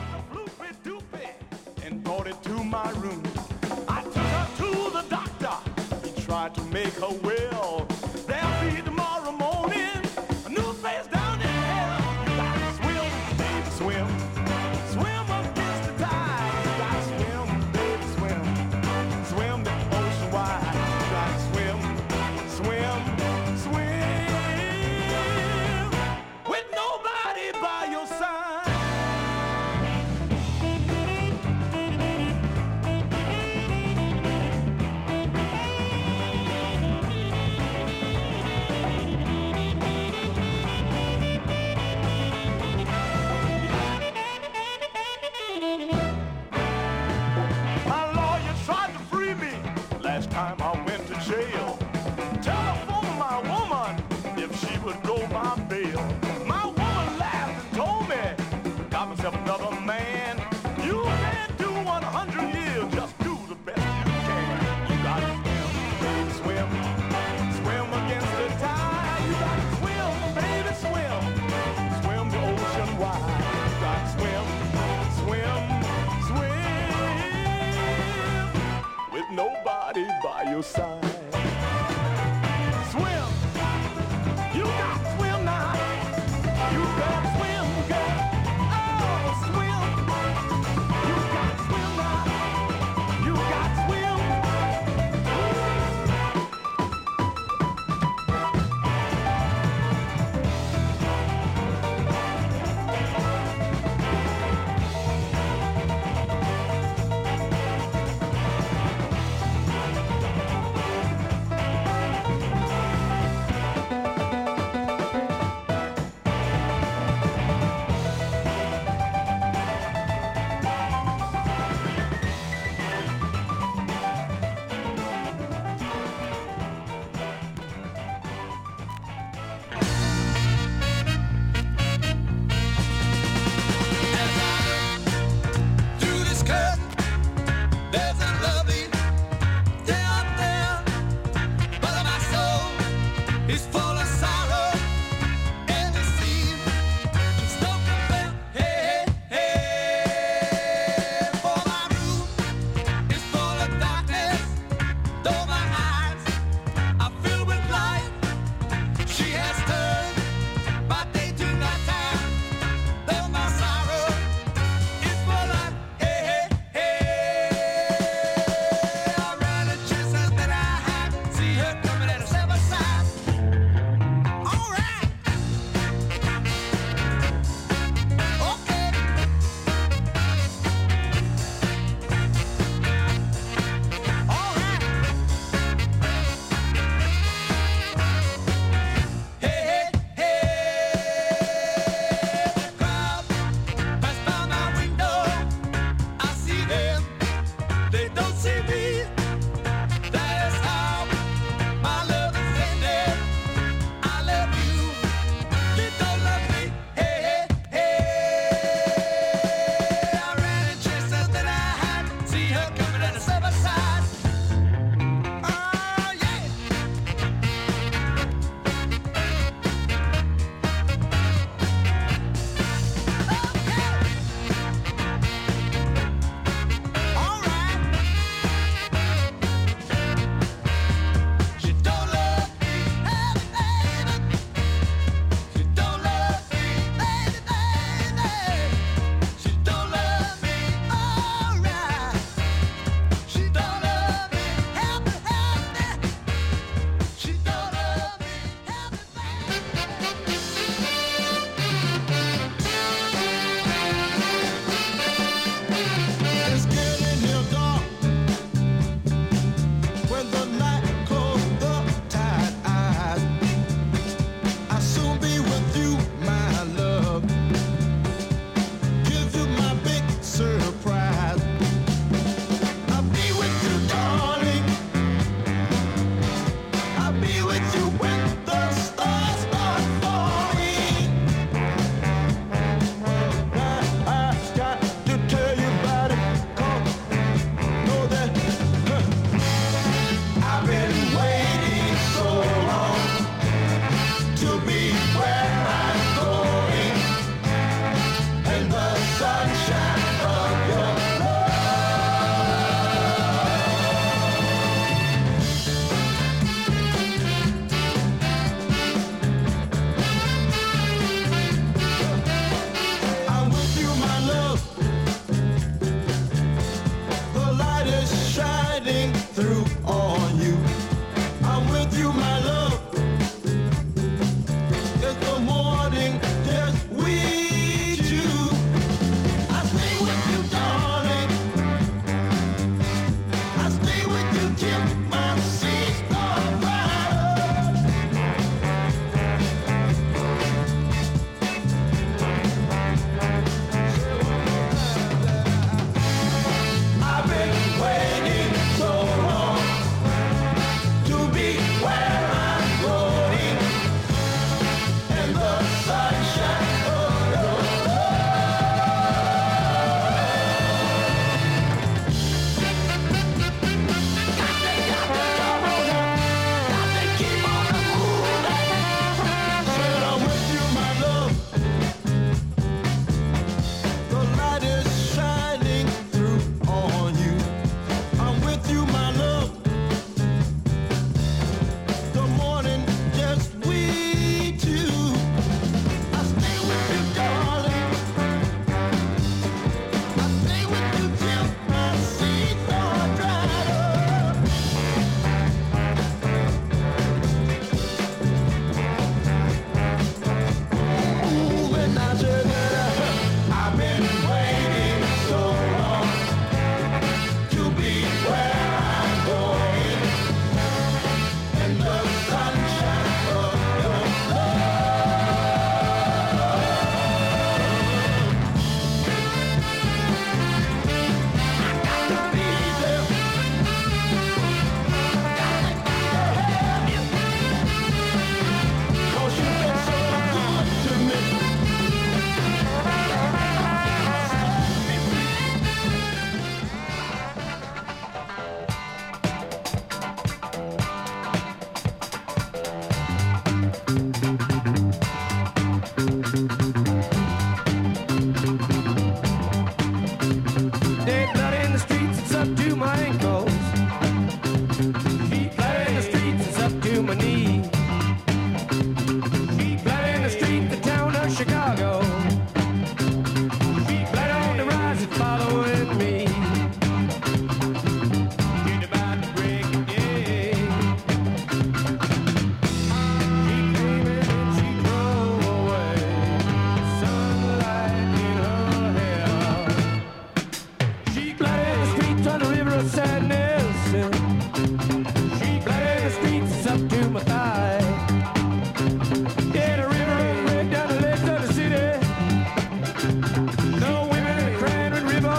floopy doopy and brought it to my room. I took her to the doctor. He tried to make her well. There'll be tomorrow morning a new face down in hell. You gotta swim, baby, swim. Swim against the tide. You gotta swim, baby, swim. Swim the ocean wide. You gotta swim, swim, swim. With nobody by your side. Last time I went to jail, telephoned my woman if she would go my bail. My woman laughed and told me, got myself another man. You can't do 100 years, just do the best you can. You gotta swim, baby, swim, swim against the tide. You gotta swim, baby, swim, swim the ocean wide. You gotta swim, swim, swim, with nobody by your side. Swim, you got to swim now. You better swim, girl. Oh, swim, you got to swim now. You got to swim.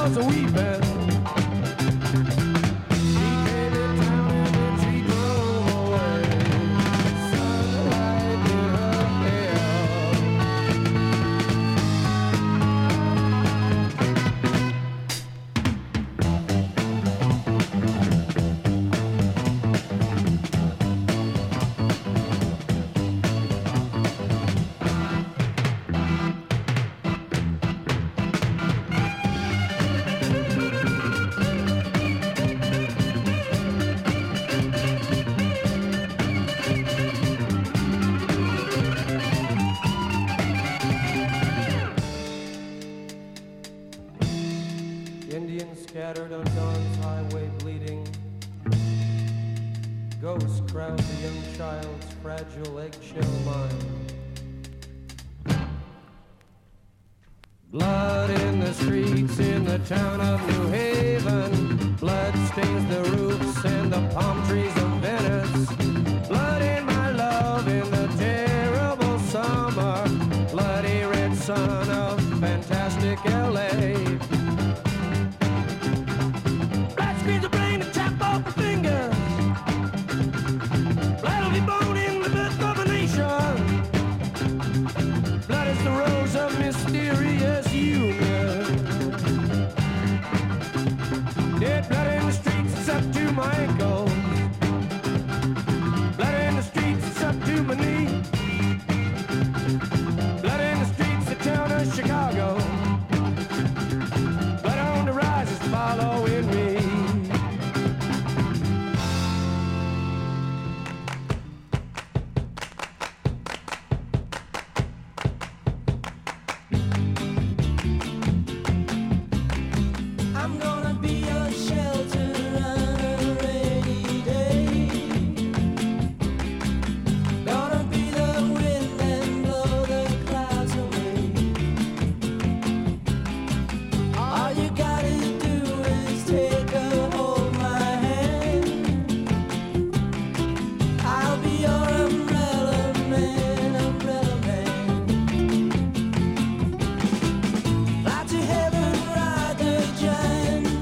was a weeping. She came in town and then she drove away. Sunlight in her hair. Indians scattered on dawn's highway bleeding. Ghosts crowd the young child's fragile eggshell mind. Blood in the streets in the town of New Haven. Blood stains the roofs and the palm trees of Venice. Blood in my love in the terrible summer. Bloody red sun of fantastic LA. Blood screens the brain and chop off the fingers. Blood will be born in the birth of a nation. Blood is the rose of mysterious union. Dead blood in the streets, it's up to my ankles. Blood in the streets, it's up to my knee. Blood in the streets, the town of Chicago. Blood on the rise is following me. I'm gonna be your shelter on a rainy day. Gonna be the wind and blow the clouds away. All you gotta do is take a hold of my hand. I'll be your umbrella man, umbrella man. Fly to heaven, ride the giant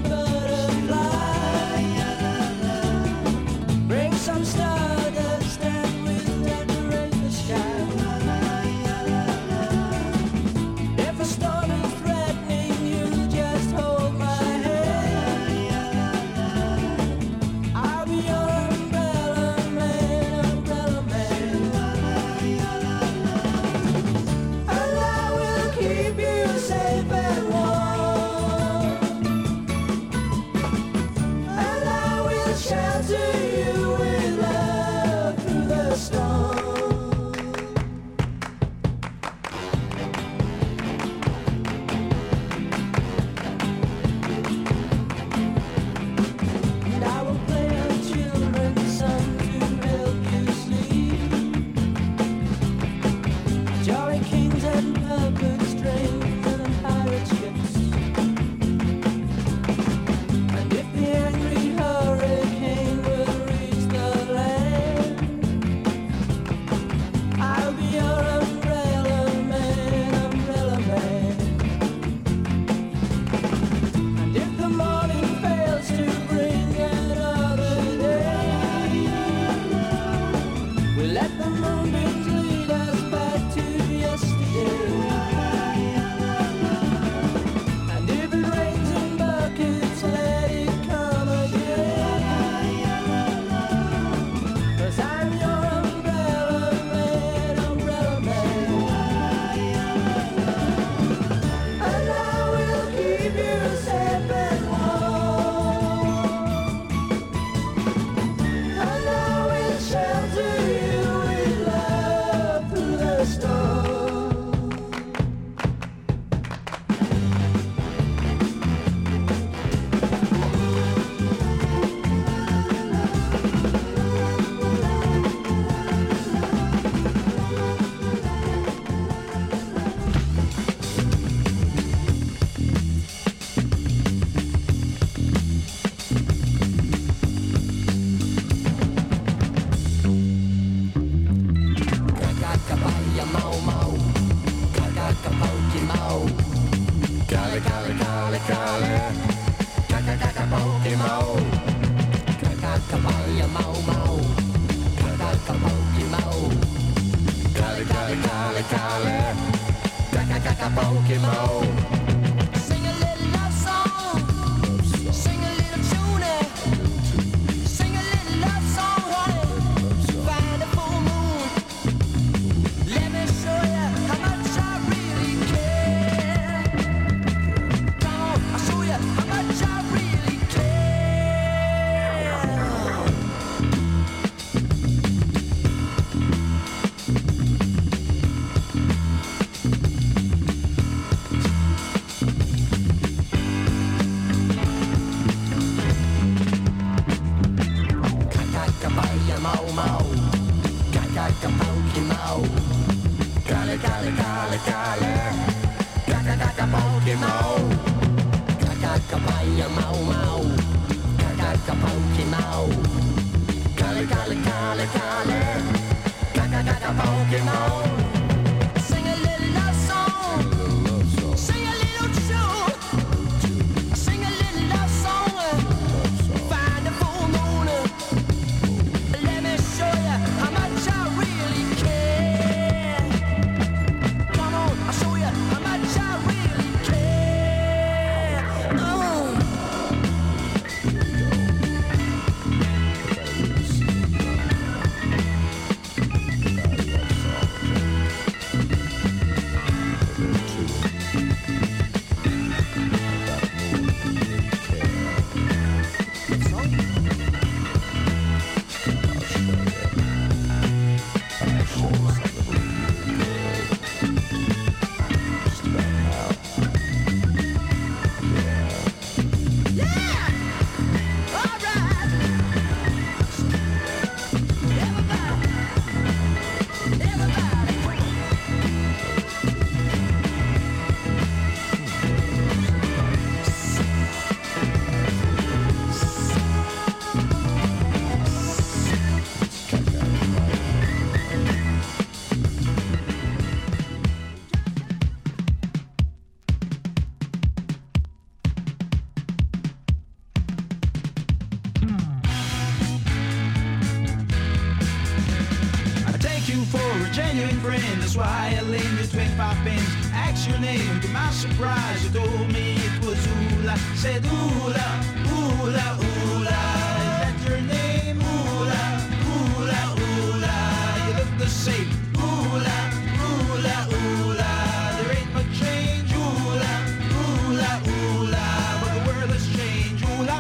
genuine friend, that's why I lend you 25 pence. Ask your name, to my surprise, you told me it was Oola. Said Oola, Oola, Oola. Is that your name? Oola, Oola, Oola. You look the same. Oola, Oola, Oola. There ain't much change. Oola, Oola, Oola. But the world has changed. Oola,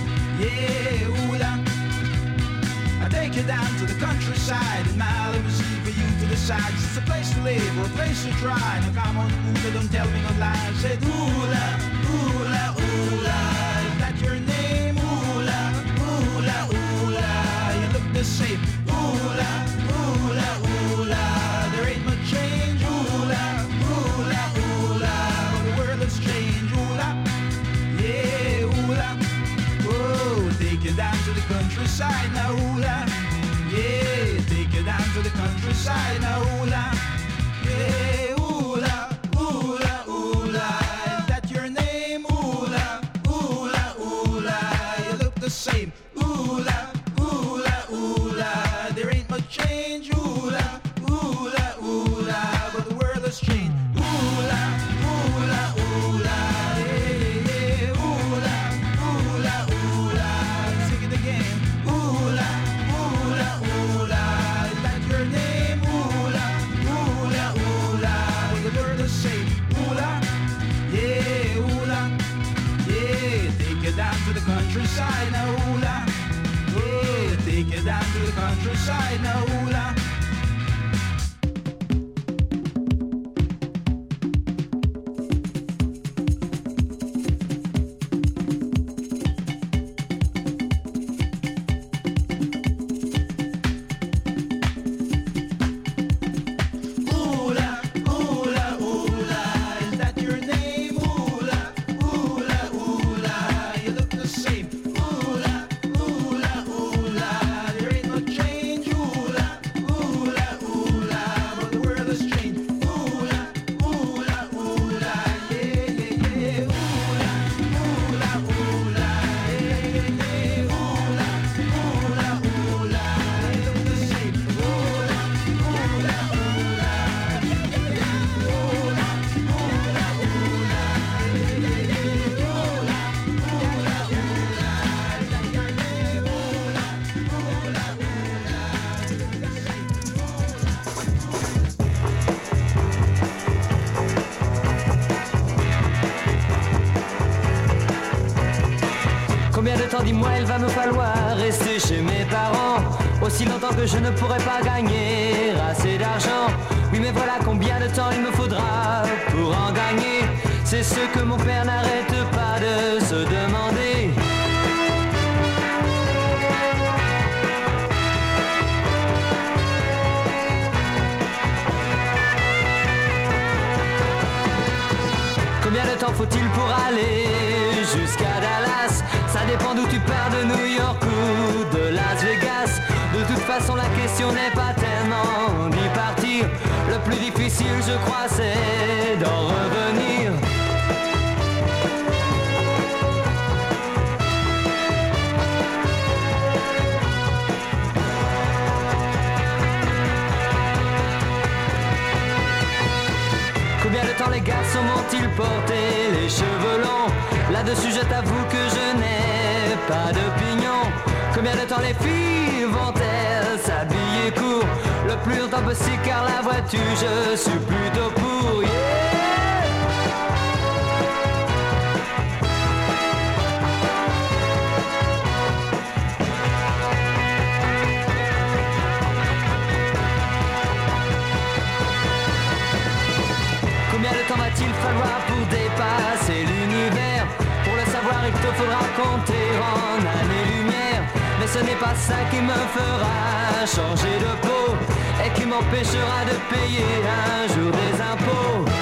yeah, Oola. I take you down to the countryside in Malibu, for you to decide. It's a place to live or a place to try. Now come on, Oola, don't tell me no lies. Said Oola, Oola, Oola. Is that your name? Oola, Oola, Oola. You look the same. Oola, Oola, Oola. There ain't much change. Oola, Oola, Oola. But the world has changed. Oola, yeah, Oola. Oh, take you down to the countryside now, Oola. Yeah, take you down to the countryside now, Oola. Yeah, Oola, Oola, Oola. Is that your name? Oola, Oola, Oola. You look the same. Oola, Oola, Oola. There ain't much change. Oola, Oola, Oola. But the world has changed. Oola, Oola, Oola. Yeah, yeah, Oola, Oola, Oola. Sing it again. Oola, Oola, Oola. Is that your name? Oola, Oola, Oola. But the world has changed. Oola, yeah, Oola. Yeah, take it down to the countryside now, Oola. Yeah, take it down to the countryside now, Oola. Oola, Oola, Oola. Is that your name? Oola, Oola, Oola. You look the same. Oola, Oola, Oola. There ain't no change. Oola, Oola, temps, dis-moi, il va me falloir rester chez mes parents aussi longtemps que je ne pourrai pas gagner assez d'argent. Oui, mais voilà combien de temps il me faudra pour en gagner. C'est ce que mon père n'arrête pas de se demander. Combien de temps faut-il pour aller jusqu'à Dallas? Ça dépend d'où tu pars, de New York ou de Las Vegas. De toute façon, la question n'est pas tellement d'y partir. Le plus difficile, je crois, c'est d'en revenir. Combien de temps les garçons m'ont-ils porté les cheveux longs? Là-dessus je t'avoue que je n'ai pas d'opinion. Combien de temps les filles vont-elles s'habiller court? Le plus longtemps possible car la voiture je suis plutôt pour, yeah. Combien de temps va-t-il falloir pour dépasser l'univers? Pour le savoir, il te faudra compter en années-lumière. Mais ce n'est pas ça qui me fera changer de peau et qui m'empêchera de payer un jour des impôts.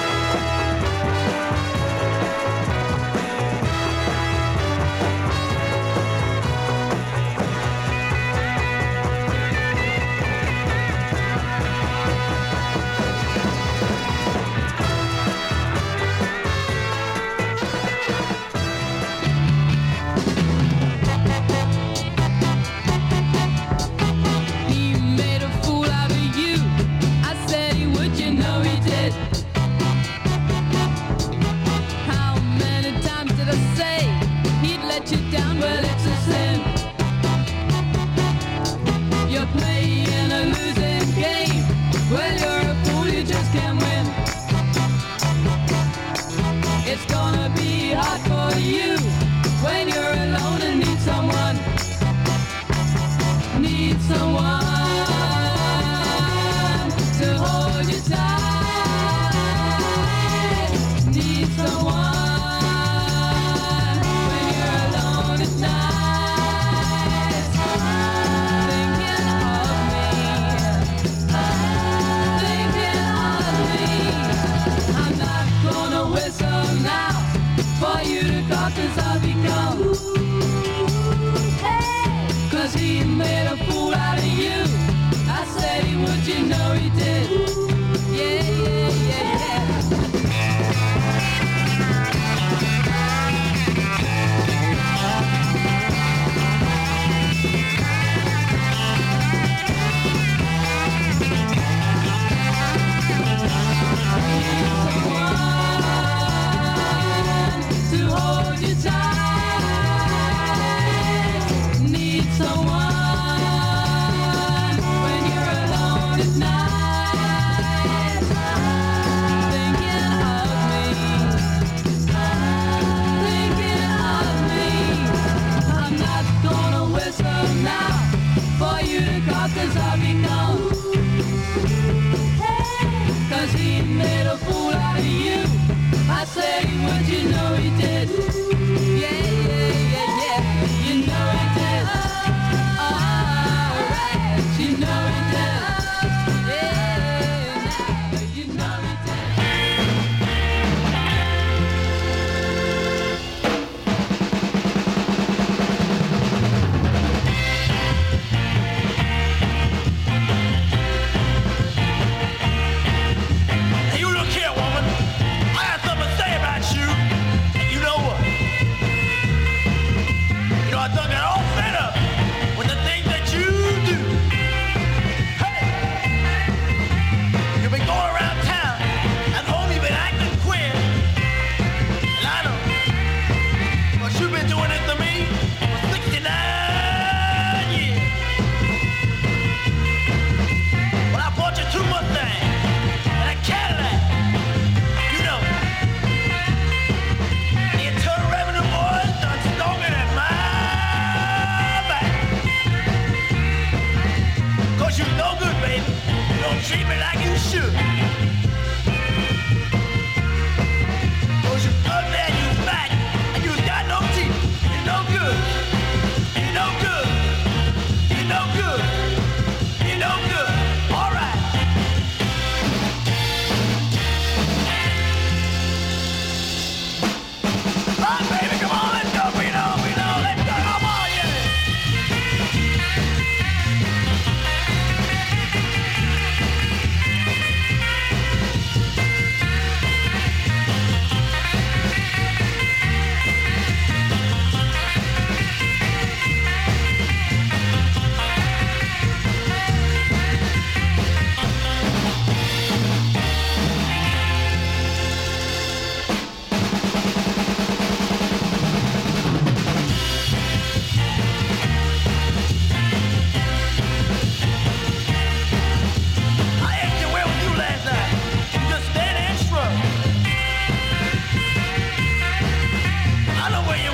Thinking of me.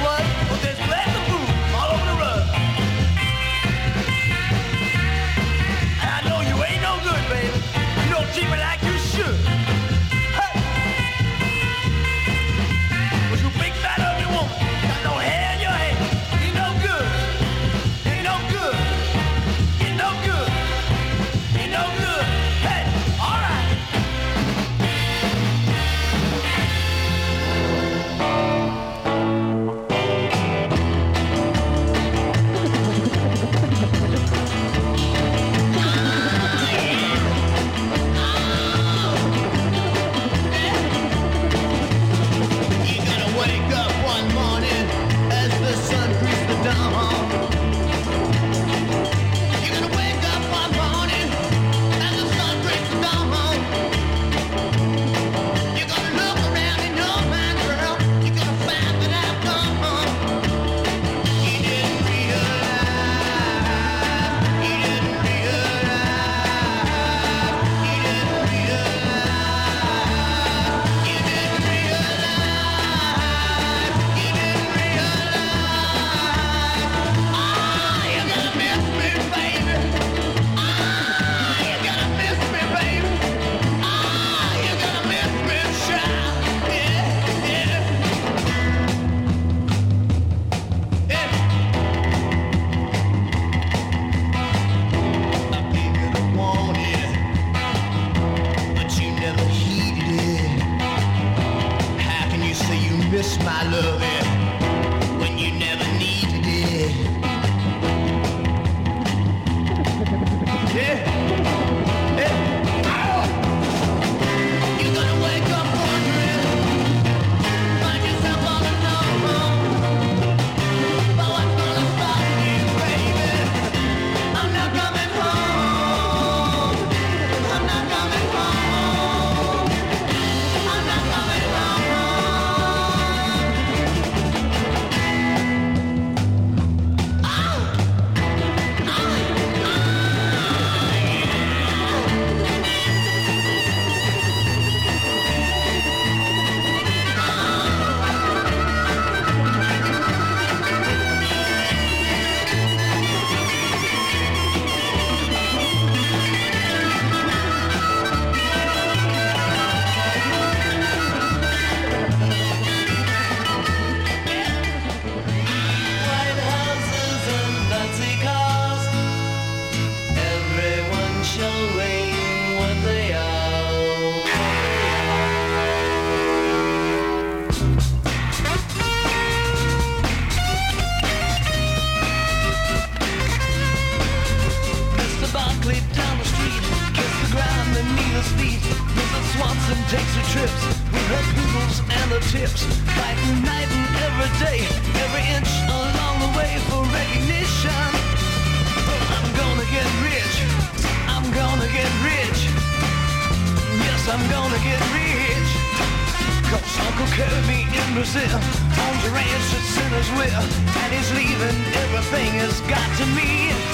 what? Well, there's plenty of food all over the rug. And I know you ain't no good, baby. You don't treat me like you should. Hey! But you big fat ugly woman, got no hair in your head. You no good. You no good. You no good. You no good. Hey, all right. You're gonna wake up one morning as the sun greets the dawn. You're gonna wake up one morning as the sun greets the dawn. You're gonna look around in your mind, girl. You're gonna find that I've gone. You didn't realize. You didn't realize. You didn't realize. You didn't realize. You didn't realize. Ah, you're gonna miss me, baby. Ah, you're gonna miss me, baby. Ah, you're gonna miss me, child. Yeah, yeah. Yeah. I gave you the warning, but you never heeded it. How can you say you miss my loving when you never needed it? Yeah. Yeah. You're gonna wake up wondering, find yourself all alone. But what's gonna stop you, baby? I'm not coming home. I'm not coming home. I'm not coming home. White houses and fancy cars, everyone showing what they Mr. Barkley down the street, kiss the ground beneath his feet. Mrs. Swanson takes her trips with her poodles and her tips, fighting night and every day, every inch along the way for recognition. I'm gonna get rich. I'm gonna get rich. Yes, I'm gonna get rich. Cause Uncle Kirby in Brazil owns a ranch at Sinner's Will, and he's leaving everything he's got to me.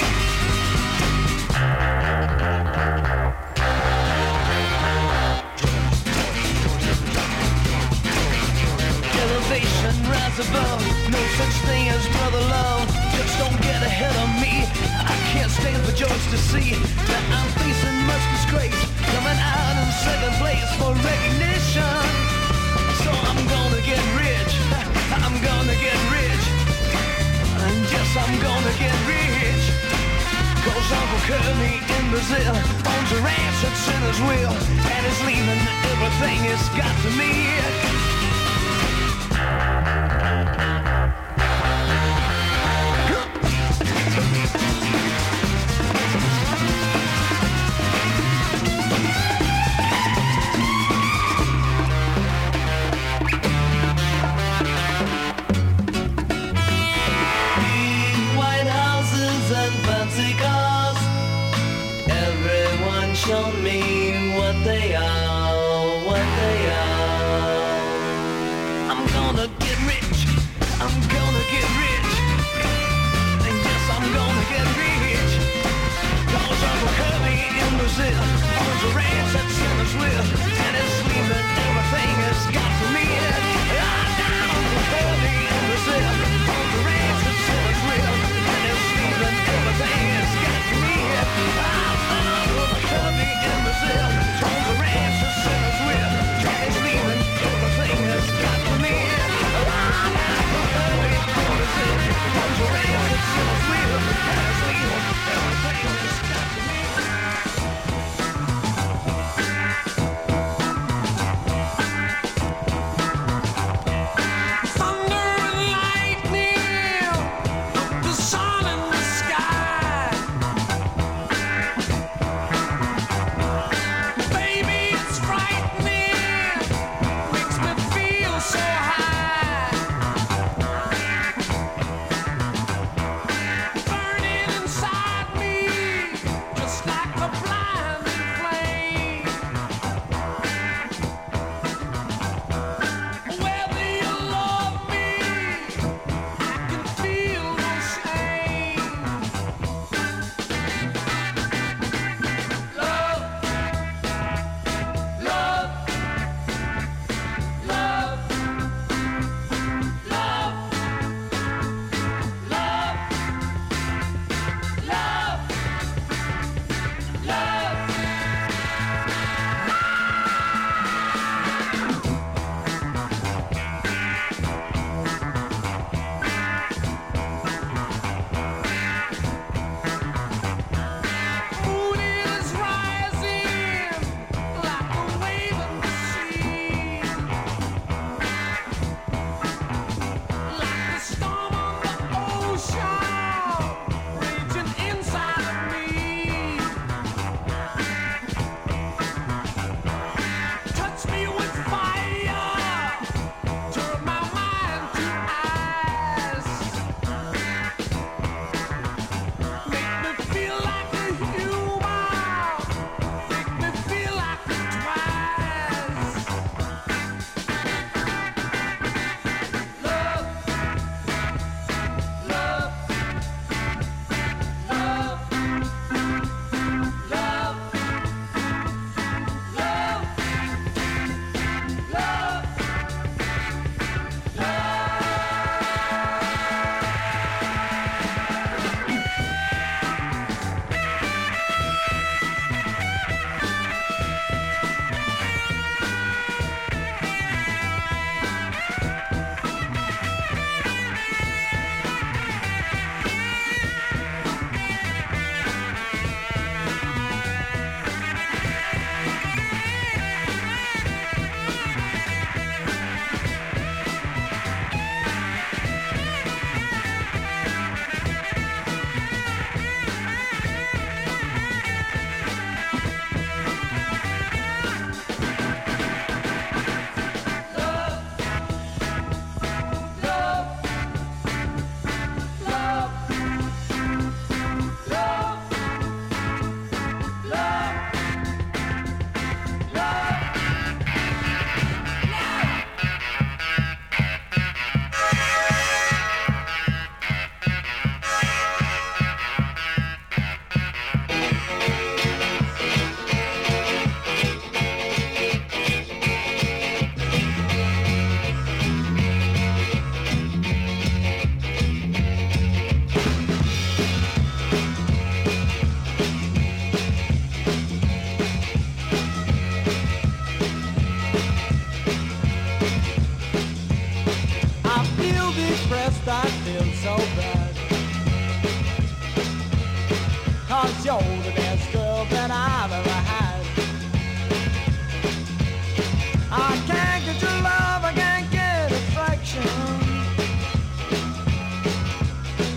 Elevation, rise above, no such thing as brother love. Just don't get ahead of me. I can't stand for George to see that I'm facing much disgrace, coming out in second place for recognition. So I'm gonna get rich. I'm gonna get rich. And yes, I'm gonna get rich. Cause Uncle Kirby in Brazil owns a ranch at Sinner's Will, and is leaving everything he's got to me. White houses and fancy cars, everyone show me what they are, what they are.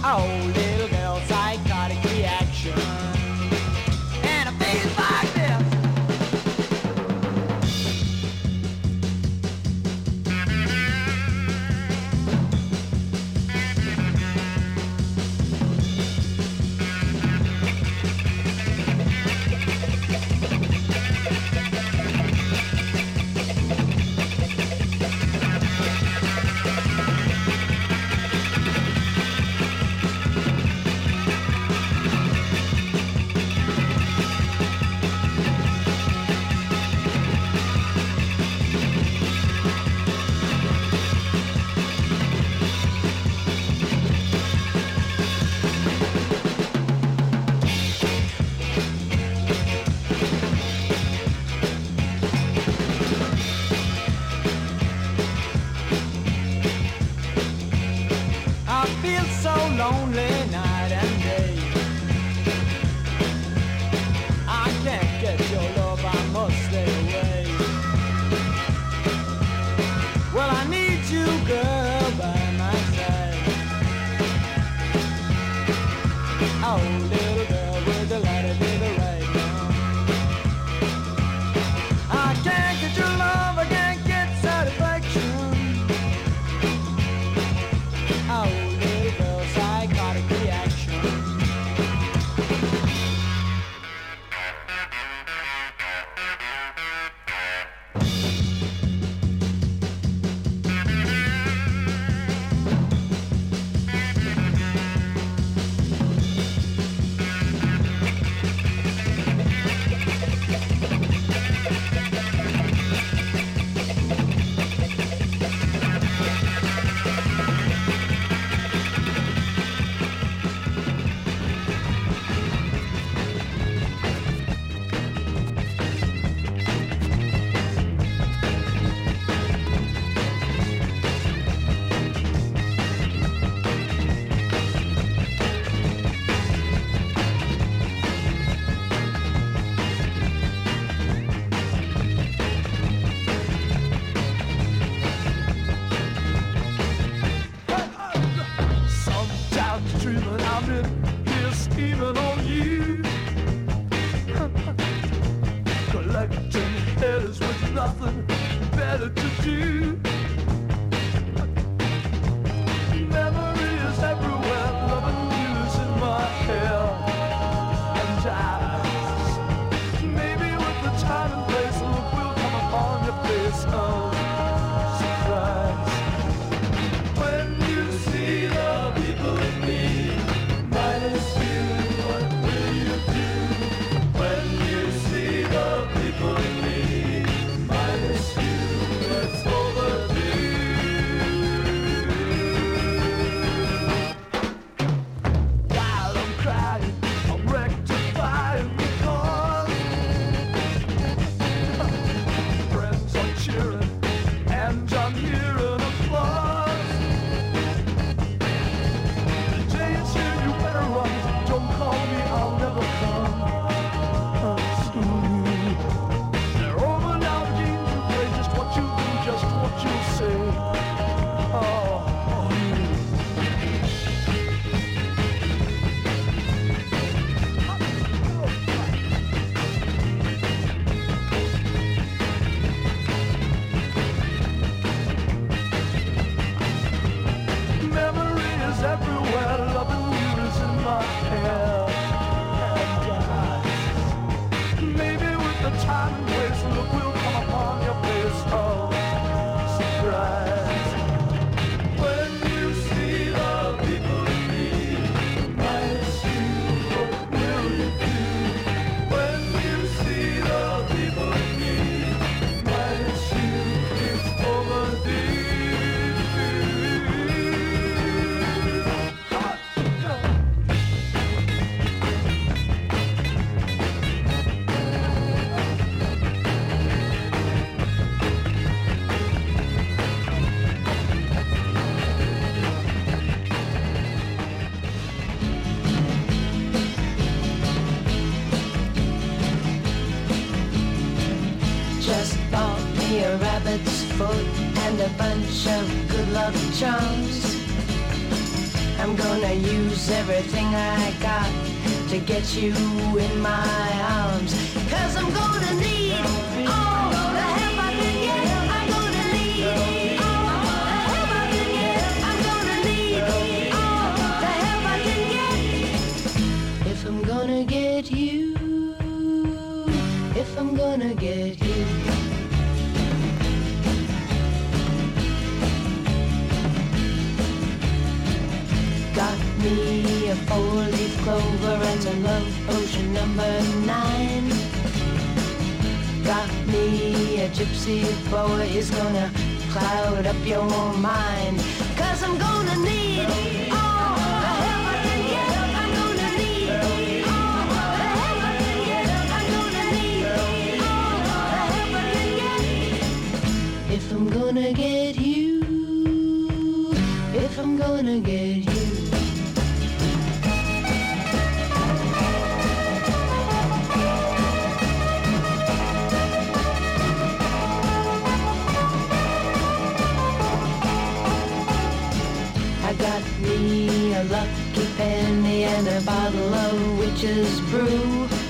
Oh, little girl, psychotic reaction. And it feels like this. I feel so lonely night and day. I can't get your love, I must stay away. Well, I need you, girl, by my side. Oh, little girl with the light of the right now. I can't get your love, I can't get satisfaction. Oh, little girl, psychotic reaction. Sometimes dreaming I'm in here scheming on you. Collecting letters with nothing better to do. Memories everywhere, loving you's in my hair and eyes. Maybe with the time and place, a look will come upon your face of surprise. When you see the people in me, minus you, what will you do? When you see the people in me, minus you, it's overdue. While I'm crying, I'm rectifying because friends are cheering and I'm hearing applause. The day is here, you better run. Don't call me, I'll never come to you. They're over now, the games you play, just what you do, just what you say. Oh, memory is everywhere, loving you is in my hair and eyes. Maybe with the time and place, a look will come upon your face of surprise. When you see the people in me, minus you, what will you do? When you see the people in me, minus you, it's overdue. Just bought me a rabbit's foot and a bunch of good luck charms. I'm gonna use everything I got to get you in my arms. 'Cause I'm gonna need all the help I can get. I'm gonna need all the help I can get. I'm gonna need all the help I can get. If I'm gonna get you, if I'm gonna get you. Got me a 4-leaf clover and some love potion number 9. Got me a gypsy boy, he's gonna cloud up your mind. 'Cause I'm gonna need all the help I can get. I'm gonna need all the help I can get. I'm gonna need all the help I can get. If I'm gonna get you, if I'm gonna get you. I got me a lucky penny and a bottle of witch's brew.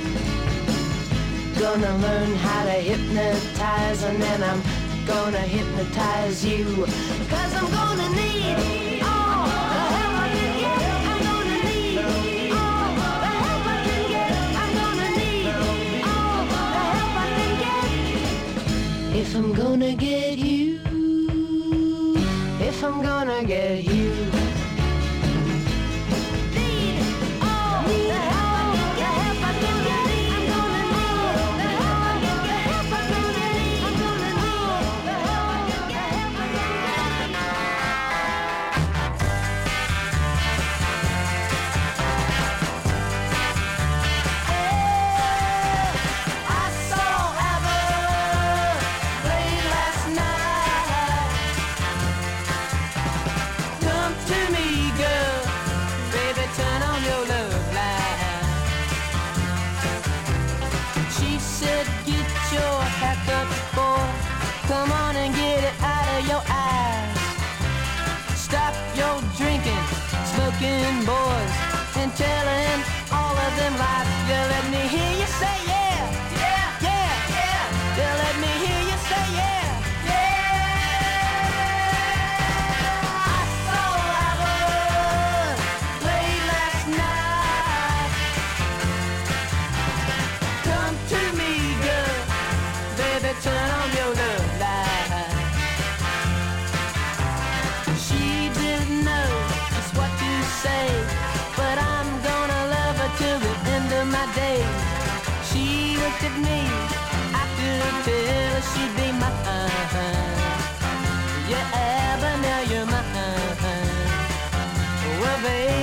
Gonna learn how to hypnotize and then I'm gonna hypnotize you. 'Cause I'm gonna need all the help I can get. I'm gonna need all the help I can get. I'm gonna need all the help I can get. If I'm gonna get you, if I'm gonna get you. Come on and get it out of your eyes. Stop your drinking, smoking boys, and telling all of them lies. You let me hear you say yeah, yeah, yeah, yeah. You let me hear you say yeah, yeah. I saw lovers late last night. Come to me, girl, baby, turn on your love. But I'm gonna love her till the end of my days. She looked at me, I could tell she'd be mine. Yeah, but now you're mine. Well, baby,